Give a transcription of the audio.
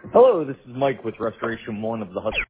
Hello, this is Mike with Restoration One of the Hudson.